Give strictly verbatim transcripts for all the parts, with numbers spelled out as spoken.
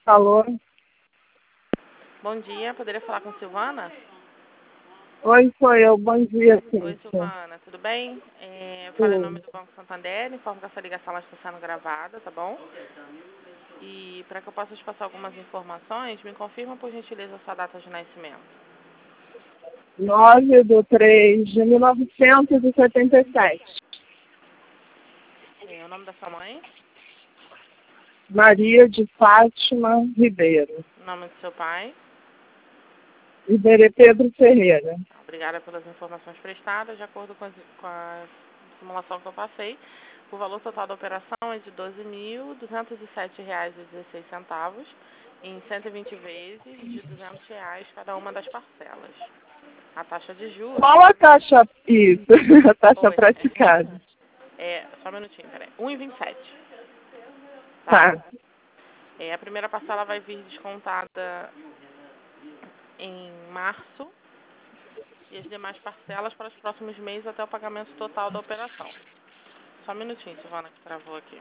Alô? Bom dia, poderia falar com Silvana? Oi, sou eu. Bom dia, Oi, Cíntia. Silvana, tudo bem? É, eu falei em nome Sim. do Banco Santander, informo que essa ligação ela está sendo gravada, tá bom? E para que eu possa te passar algumas informações, me confirma por gentileza a sua data de nascimento. nove de três de mil novecentos e setenta e sete. É, o nome da sua mãe, Maria de Fátima Ribeiro. o nome do seu pai. Iberê Pedro Ferreira. Obrigada pelas informações prestadas. De acordo com, as, com a simulação que eu passei, o valor total da operação é de doze mil duzentos e sete reais e dezesseis centavos em cento e vinte vezes de duzentos reais cada uma das parcelas. A taxa de juros... Qual a taxa? Isso, a taxa Oi. praticada. É, só um minutinho, peraí. um e vinte e sete. Tá? Tá. É, a primeira parcela vai vir descontada em março e as demais parcelas para os próximos meses até o pagamento total da operação. Só um minutinho, Silvana, que travou aqui.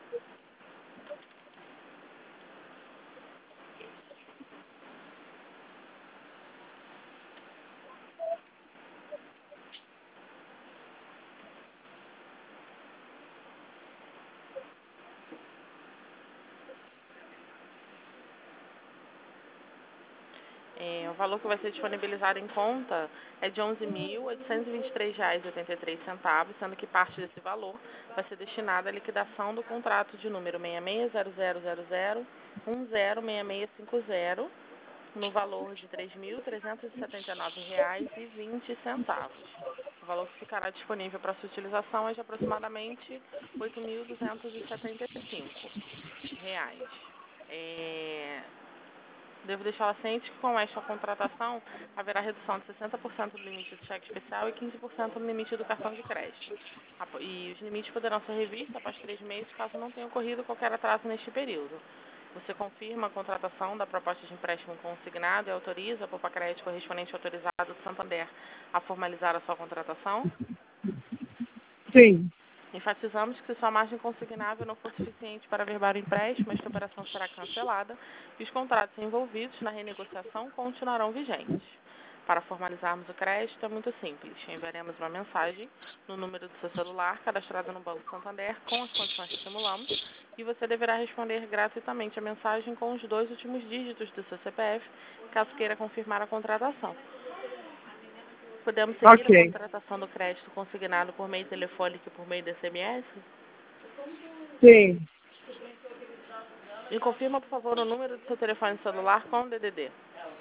É, o valor que vai ser disponibilizado em conta é de onze mil oitocentos e vinte e três reais e oitenta e três centavos, sendo que parte desse valor vai ser destinada à liquidação do contrato de número seis seis zero zero zero zero um zero seis seis cinco zero no valor de três mil trezentos e setenta e nove reais e vinte centavos. O valor que ficará disponível para sua utilização é de aproximadamente oito mil duzentos e setenta e cinco reais. É... Devo deixá-la ciente que com esta contratação haverá redução de sessenta por cento do limite do cheque especial e quinze por cento no limite do cartão de crédito. E os limites poderão ser revistos após três meses, caso não tenha ocorrido qualquer atraso neste período. Você confirma a contratação da proposta de empréstimo consignado e autoriza a Poupa Crédito correspondente autorizado do Santander a formalizar a sua contratação? Sim. Enfatizamos que se sua margem consignável não for suficiente para averbar o empréstimo, esta operação será cancelada e os contratos envolvidos na renegociação continuarão vigentes. Para formalizarmos o crédito é muito simples. Enviaremos uma mensagem no número do seu celular cadastrado no Banco Santander com as condições que simulamos e você deverá responder gratuitamente a mensagem com os dois últimos dígitos do seu C P F, caso queira confirmar a contratação. Podemos seguir a Ok. contratação do crédito consignado por meio telefônico e por meio de S M S? Sim. Me confirma, por favor, o número do seu telefone celular com o D D D.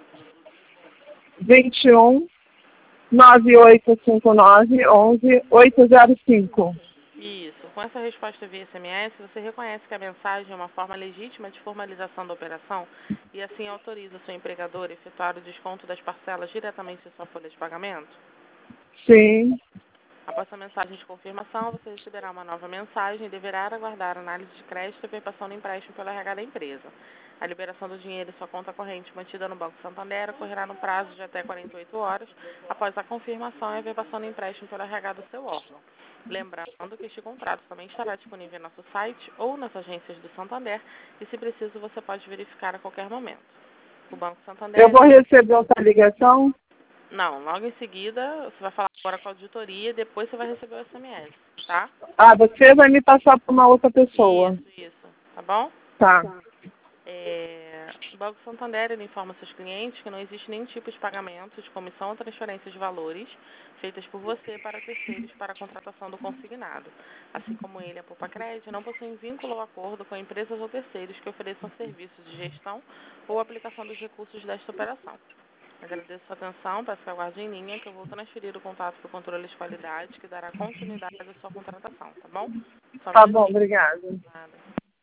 vinte e um, nove oito cinco nove, onze, oito zero cinco. Isso. Com essa resposta via S M S, você reconhece que a mensagem é uma forma legítima de formalização da operação e assim autoriza o seu empregador a efetuar o desconto das parcelas diretamente em sua folha de pagamento? Sim. Após a mensagem de confirmação, você receberá uma nova mensagem e deverá aguardar análise de crédito e verificação do empréstimo pelo R H da empresa. A liberação do dinheiro em sua conta corrente mantida no Banco Santander ocorrerá no prazo de até quarenta e oito horas após a confirmação e a verificação do empréstimo pelo R H do seu órgão. Lembrando que este contrato também estará disponível em nosso site ou nas agências do Santander e, se preciso, você pode verificar a qualquer momento. O Banco Eu Santander... vou receber outra ligação? Não, logo em seguida você vai falar agora com a auditoria e depois você vai receber o S M S, tá? Ah, você vai me passar para uma outra pessoa. Isso, isso. Tá bom? Tá. É, o Banco Santander ele informa seus clientes que não existe nenhum tipo de pagamento de comissão ou transferência de valores feitas por você para terceiros para a contratação do consignado. Assim como ele, a Poupa Crédito, não possuem vínculo ou acordo com empresas ou terceiros que ofereçam serviços de gestão ou aplicação dos recursos desta operação. Agradeço a sua atenção, peço que aguarde em linha que eu vou transferir o contato para o controle de qualidade que dará continuidade à sua contratação, tá bom? Só um Tá bom, minutinho. obrigada. Nada.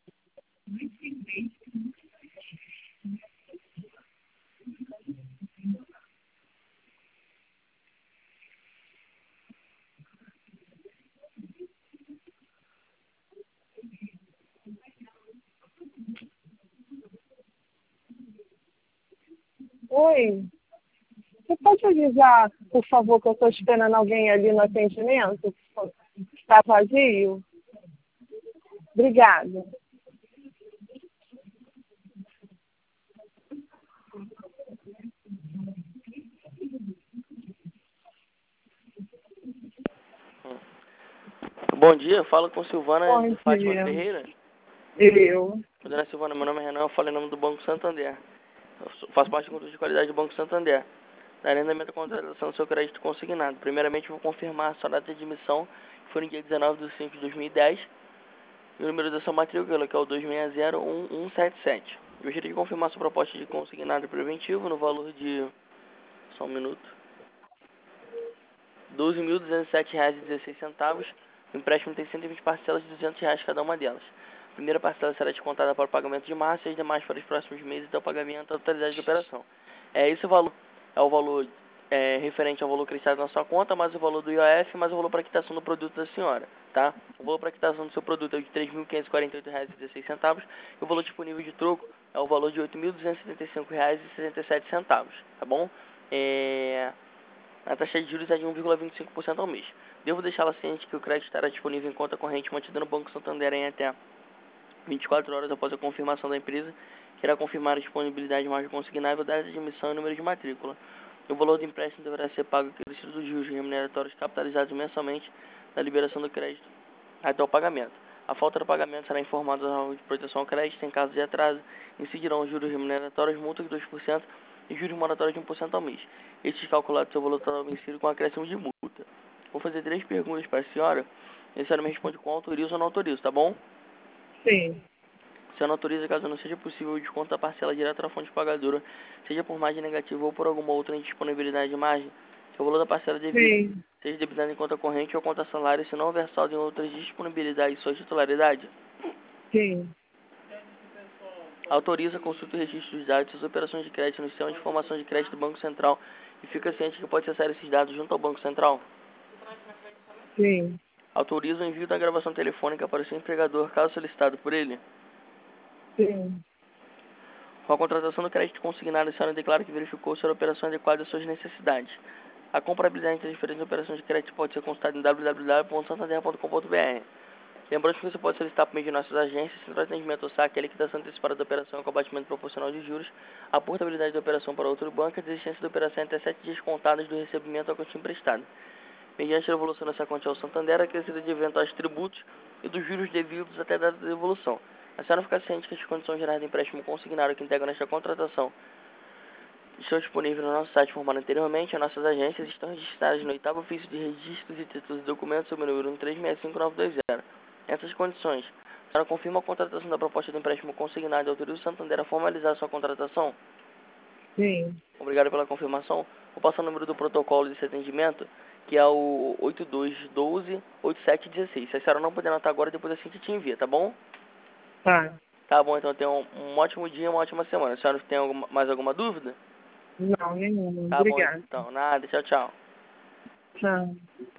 Oi. Você pode avisar, por favor, que eu estou esperando alguém ali no atendimento? Está vazio? Obrigada. Bom dia, fala com Silvana Bom Fátima dia. Ferreira. Eu. Dona Silvana, meu nome é Renan, eu falo em nome do Banco Santander. Eu sou- faço parte do controle de qualidade do Banco Santander. Da arrendamento da contratação do seu crédito consignado. Primeiramente, vou confirmar a sua data de emissão, que foi no dia dezenove de cinco de dois mil e dez. E o número da sua matrícula, que é o dois seis zero um um sete sete. Eu gostaria de confirmar sua proposta de consignado preventivo no valor de... Só um minuto. doze mil duzentos e sete reais e dezesseis centavos. O empréstimo tem cento e vinte parcelas de duzentos reais cada uma delas. A primeira parcela será descontada para o pagamento de março e as demais para os próximos meses até o pagamento da totalidade da operação. É esse o valor. É o valor é, referente ao valor creditado na sua conta, mais o valor do I O F, mais o valor para quitação do produto da senhora. Tá? O valor para quitação do seu produto é de três mil quinhentos e quarenta e oito reais e dezesseis centavos. E o valor disponível de troco é o valor de oito mil duzentos e setenta e cinco reais e sessenta e sete centavos. Tá bom? É... A taxa de juros é de um vírgula vinte e cinco por cento ao mês. Devo deixá-la ciente que o crédito estará disponível em conta corrente mantida no Banco Santander em até vinte e quatro horas após a confirmação da empresa, que irá confirmar a disponibilidade de margem consignável, data de emissão e número de matrícula. O valor do empréstimo deverá ser pago acrescido dos juros remuneratórios capitalizados mensalmente da liberação do crédito até o pagamento. A falta do pagamento será informada ao órgão de proteção ao crédito. Em caso de atraso, incidirão os juros remuneratórios, multa de dois por cento e juros moratórios de um por cento ao mês. Estes calculados seu valor total vencido com acréscimo de multa. Vou fazer três perguntas para a senhora. E a senhora me responde com autorizo ou não autorizo, tá bom? Sim. A senhora autoriza caso não seja possível o desconto da parcela direta na fonte pagadora, seja por margem negativa ou por alguma outra indisponibilidade de margem, que o valor da parcela devida Sim. seja debitado em conta corrente ou conta salário, se não houver saldo em outras disponibilidades de sua titularidade. Sim. Autoriza, consulta e registro dos dados das operações de crédito no sistema de informação de crédito do Banco Central e fica ciente que pode acessar esses dados junto ao Banco Central. Sim. Autoriza o envio da gravação telefônica para o seu empregador, caso solicitado por ele. Sim. Com a contratação do crédito consignado, a senhora declara que verificou se a operação é adequada às suas necessidades. A comparabilidade entre as diferentes operações de crédito pode ser consultada em w w w ponto santander ponto com ponto b r. Lembrando que você pode solicitar por meio de nossas agências, centro de atendimento ou saque, a liquidação antecipada da operação com abatimento proporcional de juros, a portabilidade da operação para outro banco e a desistência da operação em até sete dias contados do recebimento da quantia emprestada. Mediante a devolução dessa quantia ao Santander, acrescida de eventuais tributos e dos juros devidos até a data da devolução. A senhora fica ciente que as condições gerais de empréstimo consignado que integram esta contratação estão disponíveis no nosso site formado anteriormente. As nossas agências estão registradas no oitavo ofício de registros e títulos e documentos sob o número um três seis cinco nove dois zero. Essas condições, a senhora confirma a contratação da proposta de empréstimo consignado e autoriza o Santander a formalizar a sua contratação? Sim. Obrigado pela confirmação. Vou passar o número do protocolo desse atendimento, que é o oito dois um dois, oito sete um seis. Se a senhora não puder anotar agora, depois assim que te envia, tá bom? Tá. Tá bom, então tenha um, um ótimo dia e uma ótima semana. A senhora tem alguma, mais alguma dúvida? Não, nenhuma. Tá bom, Obrigada. então. Nada. Tchau, tchau. Tchau.